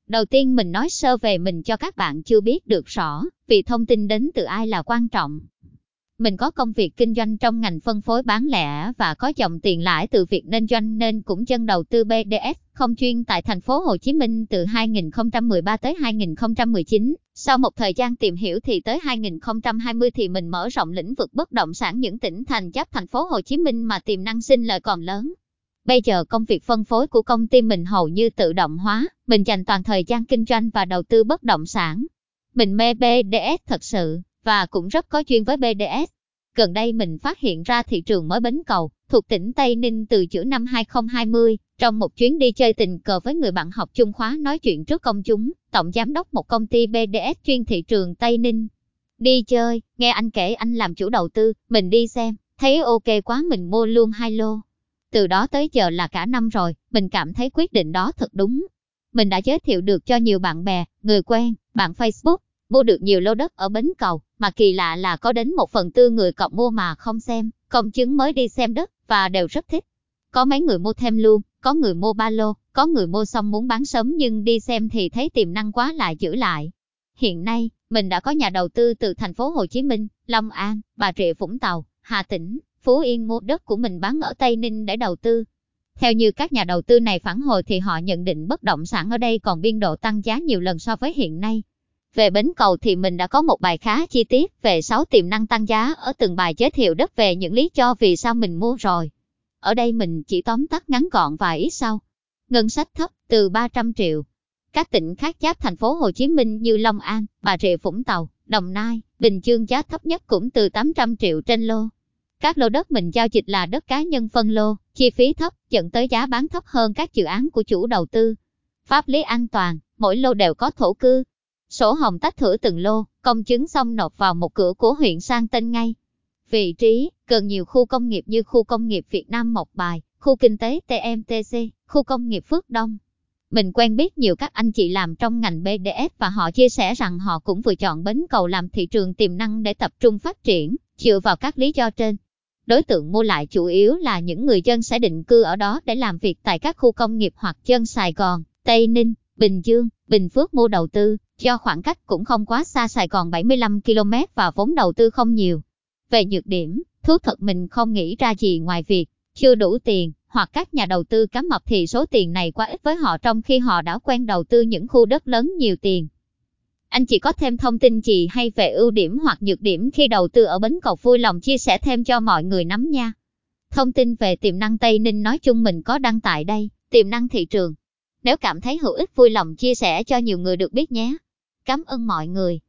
Đầu tiên mình nói sơ về mình cho các bạn chưa biết được rõ, vì thông tin đến từ ai là quan trọng. Mình có công việc kinh doanh trong ngành phân phối bán lẻ và có dòng tiền lãi từ việc nên doanh nên cũng chân đầu tư BDS, không chuyên tại thành phố Hồ Chí Minh từ 2013 tới 2019. Sau một thời gian tìm hiểu thì tới 2020 thì mình mở rộng lĩnh vực bất động sản những tỉnh thành giáp thành phố Hồ Chí Minh mà tiềm năng sinh lời còn lớn. Bây giờ công việc phân phối của công ty mình hầu như tự động hóa, mình dành toàn thời gian kinh doanh và đầu tư bất động sản. Mình mê BDS thật sự, và cũng rất có duyên với BDS. Gần đây mình phát hiện ra thị trường mới Bến Cầu, thuộc tỉnh Tây Ninh từ giữa năm 2020, trong một chuyến đi chơi tình cờ với người bạn học chung khóa nói chuyện trước công chúng, tổng giám đốc một công ty BDS chuyên thị trường Tây Ninh. Đi chơi, nghe anh kể anh làm chủ đầu tư, mình đi xem, thấy ok quá mình mua luôn 2 lô. Từ đó tới giờ là cả năm rồi, mình cảm thấy quyết định đó thật đúng. Mình đã giới thiệu được cho nhiều bạn bè, người quen, bạn Facebook, mua được nhiều lô đất ở Bến Cầu, mà kỳ lạ là có đến 1/4 người cọc mua mà không xem, công chứng mới đi xem đất, và đều rất thích. Có mấy người mua thêm luôn, có người mua 3 lô, có người mua xong muốn bán sớm nhưng đi xem thì thấy tiềm năng quá lại giữ lại. Hiện nay, mình đã có nhà đầu tư từ thành phố Hồ Chí Minh, Long An, Bà Rịa Vũng Tàu, Hà Tĩnh, Phú Yên mua đất của mình bán ở Tây Ninh để đầu tư. Theo như các nhà đầu tư này phản hồi thì họ nhận định bất động sản ở đây còn biên độ tăng giá nhiều lần so với hiện nay. Về Bến Cầu thì mình đã có một bài khá chi tiết về 6 tiềm năng tăng giá ở từng bài giới thiệu đất về những lý do vì sao mình mua rồi. Ở đây mình chỉ tóm tắt ngắn gọn vài ý sau. Ngân sách thấp, từ 300 triệu. Các tỉnh khác giáp thành phố Hồ Chí Minh như Long An, Bà Rịa Vũng Tàu, Đồng Nai, Bình Dương giá thấp nhất cũng từ 800 triệu trên lô. Các lô đất mình giao dịch là đất cá nhân phân lô, chi phí thấp, dẫn tới giá bán thấp hơn các dự án của chủ đầu tư. Pháp lý an toàn, mỗi lô đều có thổ cư. Sổ hồng tách thửa từng lô, công chứng xong nộp vào một cửa của huyện sang tên ngay. Vị trí, gần nhiều khu công nghiệp như khu công nghiệp Việt Nam Mộc Bài, khu kinh tế TMTC, khu công nghiệp Phước Đông. Mình quen biết nhiều các anh chị làm trong ngành BDS và họ chia sẻ rằng họ cũng vừa chọn Bến Cầu làm thị trường tiềm năng để tập trung phát triển, dựa vào các lý do trên. Đối tượng mua lại chủ yếu là những người dân sẽ định cư ở đó để làm việc tại các khu công nghiệp hoặc dân Sài Gòn, Tây Ninh, Bình Dương, Bình Phước mua đầu tư, do khoảng cách cũng không quá xa Sài Gòn 75 km và vốn đầu tư không nhiều. Về nhược điểm, thú thật mình không nghĩ ra gì ngoài việc chưa đủ tiền, hoặc các nhà đầu tư cá mập thì số tiền này quá ít với họ trong khi họ đã quen đầu tư những khu đất lớn nhiều tiền. Anh chị có thêm thông tin gì hay về ưu điểm hoặc nhược điểm khi đầu tư ở Bến Cầu vui lòng chia sẻ thêm cho mọi người nắm nha. Thông tin về tiềm năng Tây Ninh nói chung mình có đăng tại đây, tiềm năng thị trường. Nếu cảm thấy hữu ích vui lòng chia sẻ cho nhiều người được biết nhé. Cảm ơn mọi người.